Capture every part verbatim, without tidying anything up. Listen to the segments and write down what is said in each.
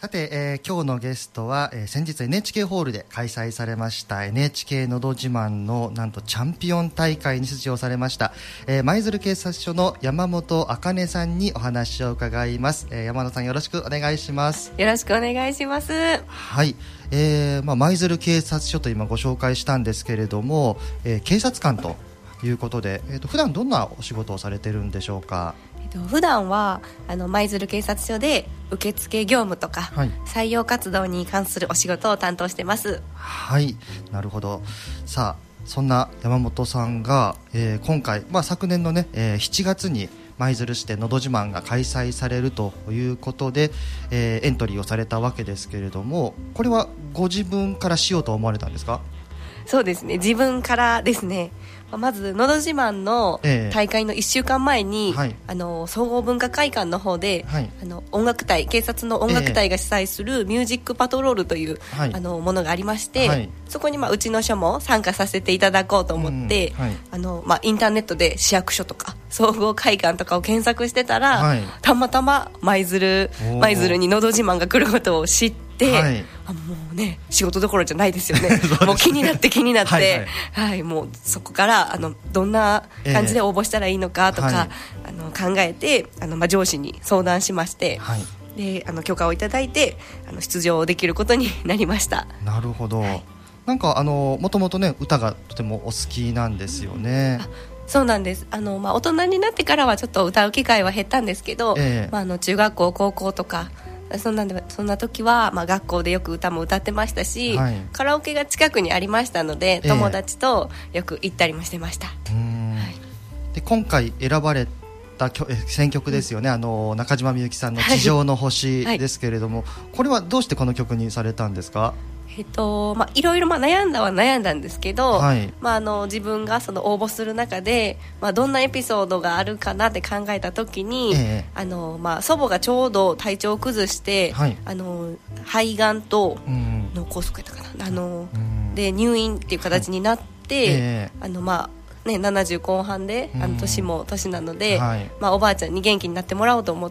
さて、えー、今日のゲストは、えー、先日 エヌエイチケー ホールで開催されました エヌエイチケー のど自慢のなんとチャンピオン大会に出場されました、えー、舞鶴警察署の山本茜さんにお話を伺います、えー、山本さんよろしくお願いします。 よろしくお願いします。 はい、えーまあ、舞鶴警察署と今ご紹介したんですけれども、えー、警察官ということで、えー、と普段どんなお仕事をされてるんでしょうか。 普段はあの舞鶴警察署で受付業務とか、はい、採用活動に関するお仕事を担当してます。 はい、なるほど。さあそんな山本さんが、えー、今回、まあ、昨年の、ねえー、しちがつに舞鶴市でのど自慢が開催されるということで、えー、エントリーをされたわけですけれども、これはご自分からしようと思われたんですか。 そうですね、自分からですね。まずのど自慢の大会のいっしゅうかんまえに、えーはい、あの総合文化会館の方で、はい、あの音楽隊警察の音楽隊が主催するミュージックパトロールという、えー、あのものがありまして、はい、そこに、まあ、うちの署も参加させていただこうと思って、うんはい、あのまあ、インターネットで市役所とか総合会館とかを検索してたら、はい、たまたま舞鶴舞鶴にのど自慢が来ることを知ってで、はい、あもうね仕事どころじゃないですよ ね, ですねもう気になって気になってはい、はいはい、もうそこからあのどんな感じで応募したらいいのかとか、えーはい、あの考えてあの、まあ、上司に相談しまして、はい、であの許可をいただいてあの出場できることになりました。 なるほど、はい、なんかあのもともとね歌がとてもお好きなんですよね。 あそうなんです。あの、まあ、大人になってからはちょっと歌う機会は減ったんですけど、えーまあ、あの中学校高校とかそんなでそんな時は、まあ、学校でよく歌も歌ってましたし、はい、カラオケが近くにありましたので、友達とよく行ったりもしてました。 えーうんはい、で今回選ばれた選曲ですよね、うん、あの中島みゆきさんの地上の星ですけれども、はいはい、これはどうしてこの曲にされたんですか。 えっとまあ、いろいろまあ悩んだは悩んだんですけど、はいまあ、あの自分がその応募する中で、まあ、どんなエピソードがあるかなって考えた時に、えーあのまあ、祖母がちょうど体調を崩して、はい、あの肺がんと脳梗塞やったかな、あので入院っていう形になって、はいえーあのまあね、ななじゅう後半であの年も年なので、はいまあ、おばあちゃんに元気になってもらおうと思って、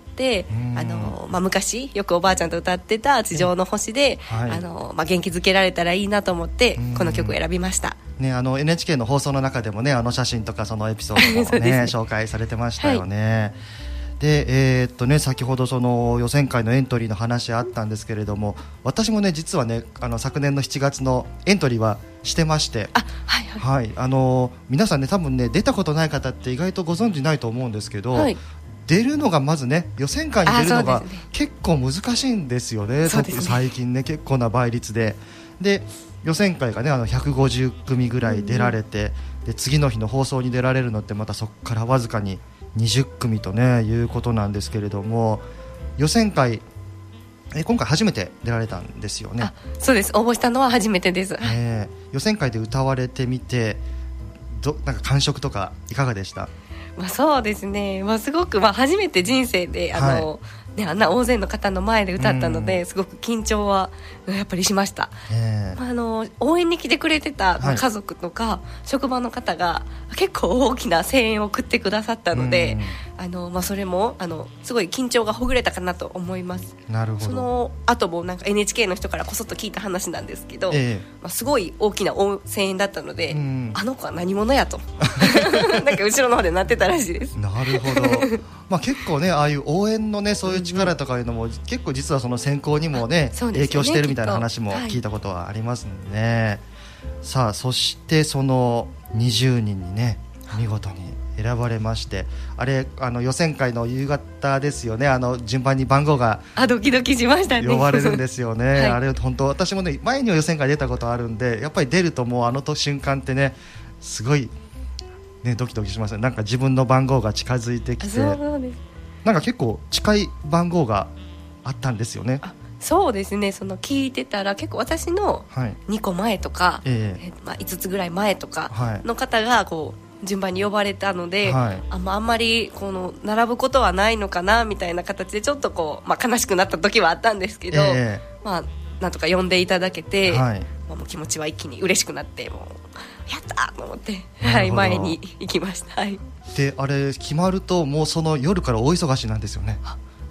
あのまあ、昔よくおばあちゃんと歌ってた地上の星で、はいあのまあ、元気づけられたらいいなと思ってこの曲を選びました、 ね、あの エヌエイチケー の放送の中でも、ね、あの写真とかそのエピソードも、ねね、紹介されてましたよね、はいでえーっとね、先ほどその予選会のエントリーの話あったんですけれども、私もね実はねあの昨年のしちがつのエントリーはしてまして、あ、はいはいはい、あの皆さんね多分ね出たことない方って意外とご存じないと思うんですけど、はい、出るのがまずね予選会に出るのが結構難しいんですよ ね, ね最近ね結構な倍率でで予選会がねあのひゃくごじゅっくみぐらい出られて、うん、で次の日の放送に出られるのってまたそこからわずかににじゅっくみと、ね、いうことなんですけれども、予選会え今回初めて出られたんですよね。 あそうです、応募したのは初めてです、 えー、予選会で歌われてみてどなんか感触とかいかがでした。 まあ、そうですね、まあ、すごく、まあ、初めて人生であの、はいね、あんな大勢の方の前で歌ったので、うん、すごく緊張はやっぱりしました、えーまあ、あの応援に来てくれてた家族とか、はい、職場の方が結構大きな声援を送ってくださったので、うんあのまあ、それもあのすごい緊張がほぐれたかなと思います。 なるほど。 その後もなんか エヌエイチケー の人からこそっと聞いた話なんですけど、えーまあ、すごい大きな声援だったので、うん、あの子は何者やとなんか後ろの方でなってたらしいです。 なるほどまあ、結構ねああいう応援のねそういう力とかいうのも、うん、結構実はその選考にも ね, ね影響してるみたいな話も聞いたことはありますんでね、はい、さあそしてそのにじゅうにんにね見事に選ばれまして、あれあの予選会の夕方ですよね、あの順番に番号があドキドキしましたね呼ばれるんですよね、はい、あれ本当私もね前に予選会出たことあるんで、やっぱり出るともうあの瞬間ってねすごいね、ドキドキしますね。なんか自分の番号が近づいてきて、そうです、なんか結構近い番号があったんですよね。 あそうですね、その聞いてたら結構私のにこまえとか、はいえーえーまあ、いつつぐらい前とかの方がこう順番に呼ばれたので、はい、あ, あんまりこの並ぶことはないのかなみたいな形でちょっとこう、まあ、悲しくなった時はあったんですけど、えーまあ、なんとか呼んでいただけて、はいまあ、もう気持ちは一気に嬉しくなってもうやったと思って、はい、前に行きました、はい、 であれ決まるともうその夜から大忙しなんですよね。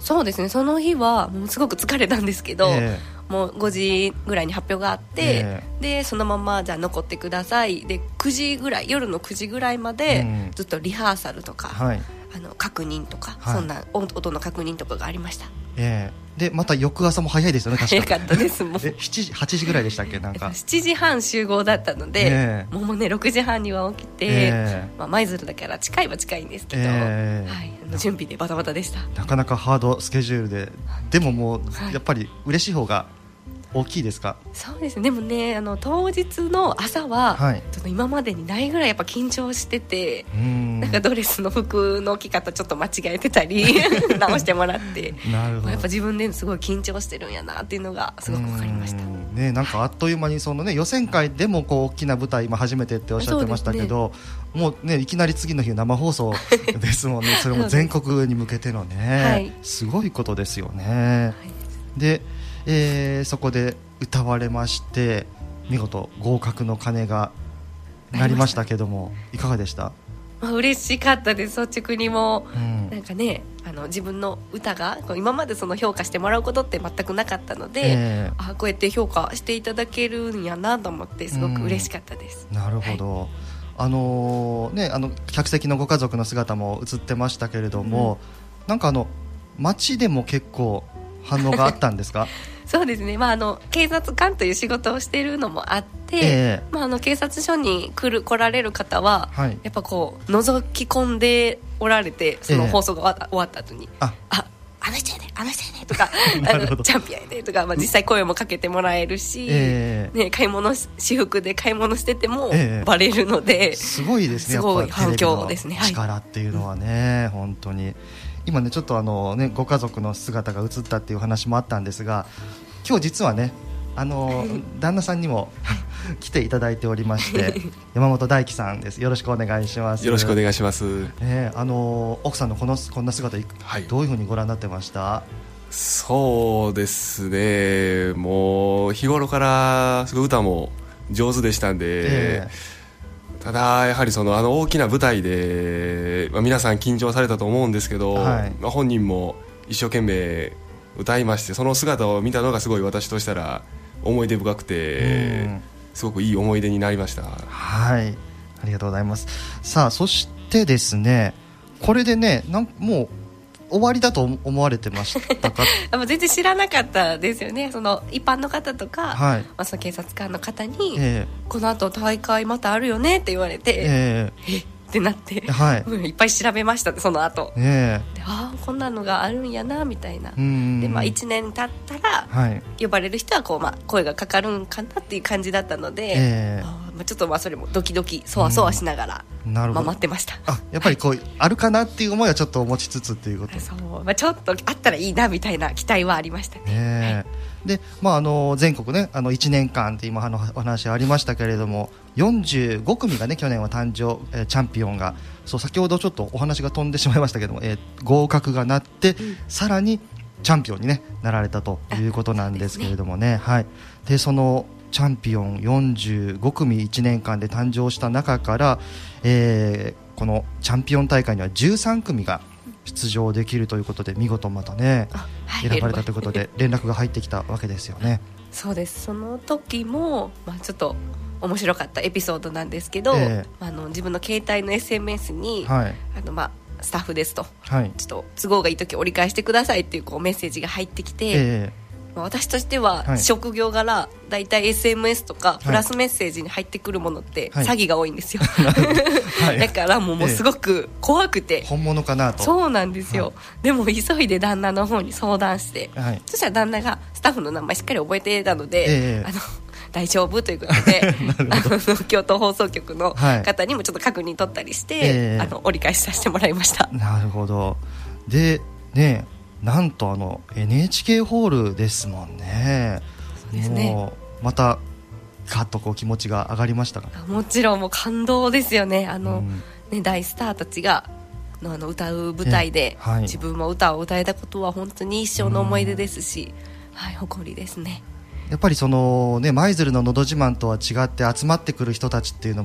そうですね、その日はもうすごく疲れたんですけど、えー、もうごじぐらいに発表があって、えー、でそのままじゃあ残ってくださいでくじぐらい夜のくじぐらいまでずっとリハーサルとか、うん、はい、あの確認とか、はい、そんな音の確認とかがありました。 えー、でまた翌朝も早いですよね。確かに早かったですもんえしちじはちじぐらいでしたっけ。なんかしちじはん集合だったので、えー、もうねろくじはんには起きて、えーまあ、舞鶴だから近いは近いんですけど、えーはい、あの準備でバタバタでした。 なかなかハードスケジュールで、でももう、はい、やっぱり嬉しい方が大きいですか。 そうですね。でもね、あの当日の朝は、はい、ちょっと今までにないぐらいやっぱ緊張してて、うんなんかドレスの服の着方ちょっと間違えてたり直してもらってなるほど、まあ、やっぱ自分ですごい緊張してるんやなっていうのがすごく分かりました。 ね、なんかあっという間にその、ね、予選会でもこう大きな舞台今初めてっておっしゃってましたけど、ね、もう、ね、いきなり次の日生放送ですもんねそれも全国に向けてのね、はい、すごいことですよね、はい、で、えー、そこで歌われまして見事合格の鐘が鳴りましたけども、いかがでした？ まあ、嬉しかったです。率直にも、うん、なんかね、あの自分の歌がこう今までその評価してもらうことって全くなかったので、えー、あこうやって評価していただけるんやなと思ってすごく嬉しかったです、 うん、なるほど、はい、あのーね、あの客席のご家族の姿も映ってましたけれども、うん、なんかあの街でも結構反応があったんですか？ そうですね、まあ、あの警察官という仕事をしているのもあって、えーまあ、あの警察署に来る来られる方は、はい、やっぱこう覗き込んでおられて、その放送が終わった、えー、終わった後にあああの人やねあの人やねとかあのチャンピオンやねとか、まあ、実際声もかけてもらえるし、えーね、買い物私服で買い物しててもバレるので、えー、 すごいですね。 すごい反響ですね。 力っていうのはね、はい、本当に今ねちょっとあの、ね、ご家族の姿が映ったっていう話もあったんですが、今日実はねあの旦那さんにも来ていただいておりまして山本大輝さんです。よろしくお願いします。 よろしくお願いします、 ね、あの奥さんのこのこんな姿、はい、どういうふうにご覧になってました？ そうですね、もう日頃からすごい歌も上手でしたんで、えー、ただやはりそのあの大きな舞台で、まあ、皆さん緊張されたと思うんですけど、はい、まあ、本人も一生懸命歌いまして、その姿を見たのがすごい私としたら思い出深くて、すごくいい思い出になりました。 はい、ありがとうございます。さあそしてですね、これでねなんもう終わりだと思われてましたか？ 全然知らなかったですよね。その一般の方とか、はい、まあ、その警察官の方に、えー、この後大会またあるよねって言われて、えー、えってなって、はい、いっぱい調べました。その後、えー、であこんなのがあるんやなみたいな。で、まあ、いちねん経ったら、はい、呼ばれる人はこう、まあ、声がかかるんかなっていう感じだったので、えーまあ、ちょっとまあそれもドキドキそわそわしながら、まあ、待ってました。 あやっぱりこう、はい、あるかなっていう思いはちょっと持ちつつっていうこと。 そう、まあ、ちょっとあったらいいなみたいな期待はありましたね。ね、はい、でまあ、あの全国ねあのいちねんかんって今のお話ありましたけれども、よんじゅうごくみがね去年は誕生、えー、チャンピオンがそう先ほどちょっとお話が飛んでしまいましたけども、えー、合格がなって、うん、さらにチャンピオンに、ね、なられたということなんですけれどもね、はい、でそのチャンピオンよんじゅうごくみいちねんかんで誕生した中から、えー、このチャンピオン大会にはじゅうさんくみが出場できるということで、見事またね、はい、選ばれたということで連絡が入ってきたわけですよね。 そうです。その時も、まあ、ちょっと面白かったエピソードなんですけど、えー、あの自分の携帯の エスエムエス に、はい、あのまあスタッフですと、はい、ちょっと都合がいい時折り返してくださいっていう、こうメッセージが入ってきて、えーまあ、私としては職業柄だいたい エスエムエス とかプラスメッセージに入ってくるものって詐欺が多いんですよ、はい、だからもう、もうすごく怖くて、 えー、本物かなと。 そうなんですよ、はい、でも急いで旦那の方に相談して、はい、そしたら旦那がスタッフの名前しっかり覚えてたので、えー、あの大丈夫ということであの京都放送局の方にもちょっと確認取ったりして、はい、えー、あの折り返しさせてもらいました。 なるほど。でね、なんとあの エヌエイチケー ホールですもんね。 そうですね。 もうまたガッとこう気持ちが上がりましたか？ もちろんもう感動ですよね。あの、うんね、大スターたちがのあの歌う舞台で、はい、自分も歌を歌えたことは本当に一生の思い出ですし、はい、誇りですね。 やっぱりそのね舞鶴ののど自慢とは違って集まってくる人たちっていうのも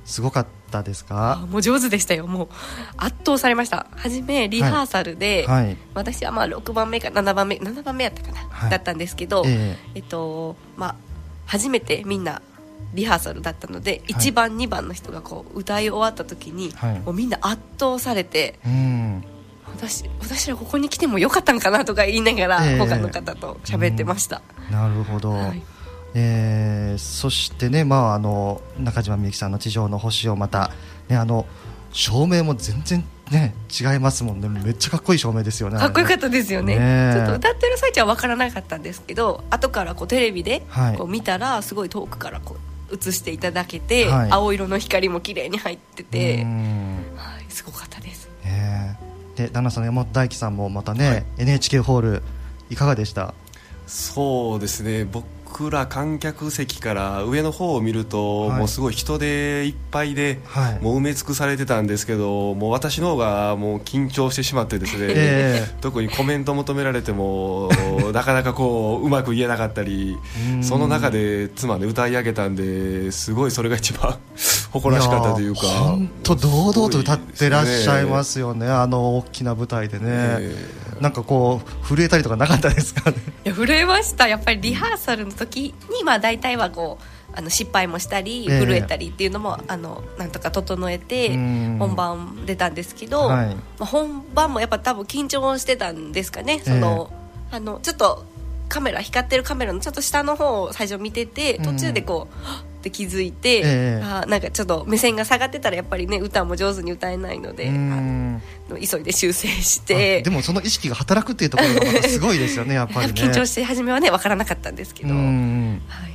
すごかったですか？ もう上手でしたよ。もう圧倒されました。初めリハーサルで、はいはい、私はまあろくばんめかななばんめななばんめやったかな、はい、だったんですけど、えーえっとまあ、初めてみんなリハーサルだったので、はい、いちばんにばんの人がこう歌い終わった時に、はい、もうみんな圧倒されて、うん、私, 私らここに来てもよかったんかなとか言いながら、えー、他の方と喋ってました。 うん、なるほど、はい、えー、そしてね、まあ、あの中島みゆきさんの地上の星をまた、ね、あの照明も全然、ね、違いますもんね。めっちゃかっこいい照明ですよね。 かっこよかったですよ ね, ねちょっと歌ってる最中は分からなかったんですけど、後からこうテレビでこう見たらすごい遠くからこう映していただけて、はい、青色の光も綺麗に入ってて、うん、はい、すごかったです。 えー、で旦那さんの山本大輝さんもまたね、はい、エヌエイチケー ホールいかがでした？ そうですね、僕ら観客席から上の方を見ると、はい、もうすごい人でいっぱいで、はい、もう埋め尽くされてたんですけど、もう私の方がもう緊張してしまってですね、えー、特にコメント求められてもなかなかこううまく言えなかったりその中で妻で歌い上げたんで、すごいそれが一番誇らしかったというか、 本当堂々と歌ってらっしゃいますよね、あの大きな舞台でね、えー、なんかこう震えたりとかなかったですかね？ いや震えました。やっぱりリハーサルの時に、まあ、大体はこうあの失敗もしたり震えたりっていうのも、えー、あのなんとか整えて本番出たんですけど、はい、まあ、本番もやっぱ多分緊張してたんですかね。その、えー、あのちょっとカメラ光ってるカメラのちょっと下の方を最初見てて、途中でこう、はっって気づいて、えー、あなんかちょっと目線が下がってたらやっぱりね歌も上手に歌えないので、あの急いで修正して。 でもその意識が働くっていうところがまたすごいですよねやっぱりね。 緊張して初めはね分からなかったんですけど、はい、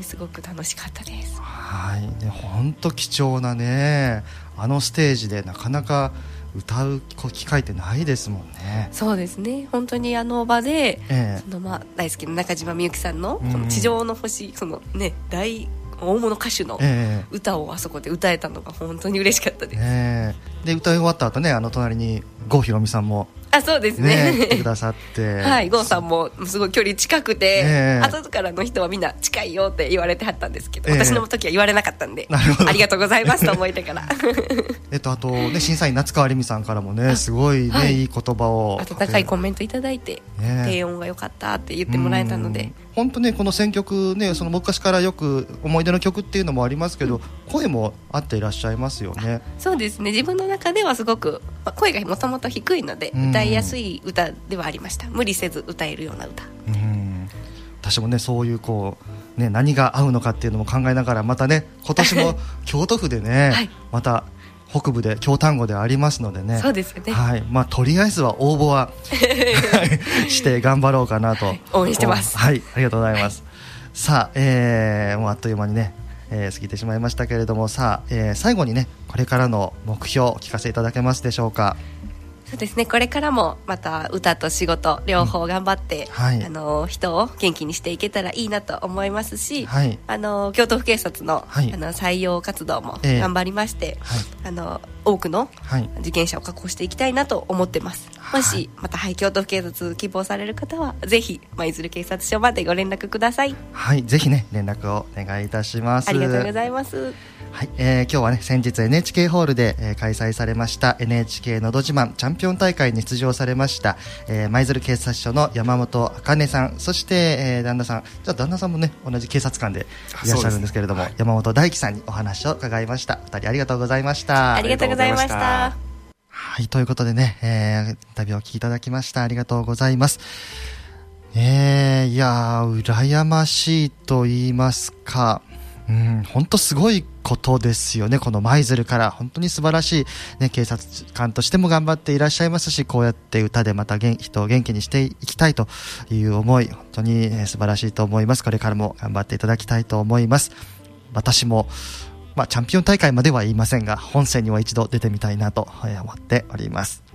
すごく楽しかったです。 はいね、本当貴重なねあのステージでなかなか歌う機会ってないですもんね。 そうですね、本当にあの場で、えーそのまあ、大好きな中島みゆきさんのこの地上の星、そのね大大物歌手の歌をあそこで歌えたのが本当に嬉しかったです。 えー、で歌い終わった後ね、あの隣に郷ひろみさんもあそうですね、 ね来てくださってはい、郷さんもすごい距離近くて、えー、後からの人はみんな近いよって言われてはったんですけど、えー、私の時は言われなかったんで、ありがとうございますと思いながらえっとあと、ね、審査員夏川りみさんからもねすごい、ねはい、いい言葉を温かいコメントいただいて、ね、低音が良かったって言ってもらえたので、 本当ねこの選曲ね、その昔からよく思い出の曲っていうのもありますけど、うん、声も合っていらっしゃいますよね。 そうですね、自分の中ではすごく、まあ、声がもともと低いので歌いやすい歌ではありました。無理せず歌えるような歌。うん、 私もねそういうこう、ね、何が合うのかっていうのも考えながら、またね今年も京都府でね、はい、また北部で京丹後でありますのでね。 そうですよね、 はい、まあ、とりあえずは応募はして頑張ろうかなと、はい、 応援してます。 はい、ありがとうございます、はい、さあ、えー、もうあっという間にね、えー、過ぎてしまいましたけれども、さあ、えー、最後にねこれからの目標を聞かせていただけますでしょうか？ そうですね、これからもまた歌と仕事両方頑張って、うんはい、あの人を元気にしていけたらいいなと思いますし、はい、あの京都府警察 の,、はい、あの採用活動も頑張りまして、えーはい、あの多くの受験者を確保していきたいなと思ってます、はい、もしまた、はい、京都府警察希望される方はぜひ舞鶴警察署までご連絡ください。 はい、ぜひね連絡をお願いいたします。 ありがとうございます。 はい、えー、今日はね先日 エヌエイチケー ホールで、えー、開催されました エヌエイチケー のど自慢チャンピオン大会に出場されました、えー、舞鶴警察署の山本茜さん、そして、えー、旦那さん、じゃあ旦那さんもね同じ警察官でいらっしゃるんですけれども、ねはい、山本大輝さんにお話を伺いました。ふたりありがとうございました。 ありがとうございました。 はい、ということでね、えー、インタビューをお聞きいただきました。ありがとうございます。えー、いやー羨ましいと言いますか、うん、本当すごいことですよね。この舞鶴から本当に素晴らしい、ね、警察官としても頑張っていらっしゃいますし、こうやって歌でまた人を元気にしていきたいという思い、本当に、えー、素晴らしいと思います。これからも頑張っていただきたいと思います。私も、まあ、チャンピオン大会までは言いませんが本戦には一度出てみたいなと思っております。